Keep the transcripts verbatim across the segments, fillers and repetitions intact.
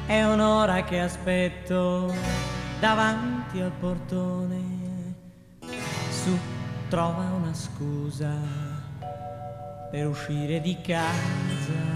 È un'ora che aspetto davanti al portone. Su, trova una scusa per uscire di casa.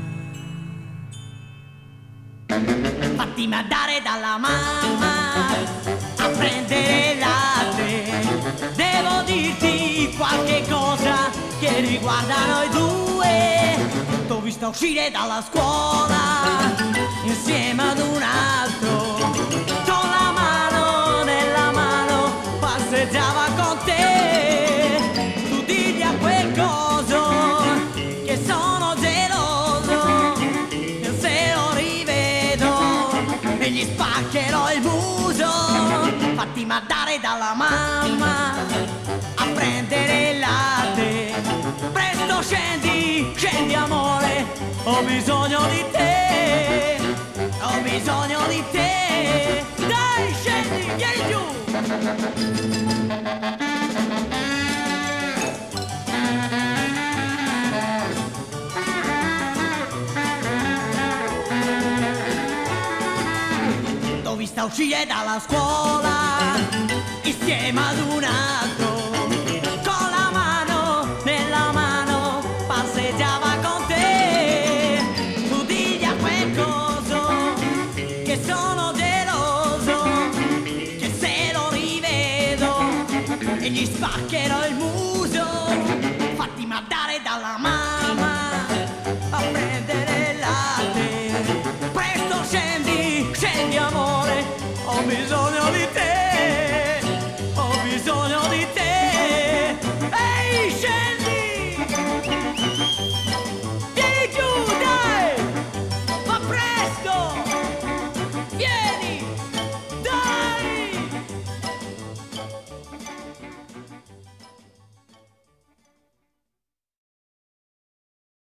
Fatti mandare dalla mamma a prendere il latte. Devo dirti qualche cosa che riguarda noi due. T'ho visto uscire dalla scuola insieme ad un altro, con la mano nella mano passeggiava con te. Tu digli a quel coso che sono geloso, se lo rivedo e gli spaccherò il muso. Fatti mandare dalla mamma a prendere il latte. Presto scendi, scendi amore, ho bisogno di te, ho bisogno di te. Dai scendi, vieni giù. T'ho vista uscire dalla scuola insieme ad un altro,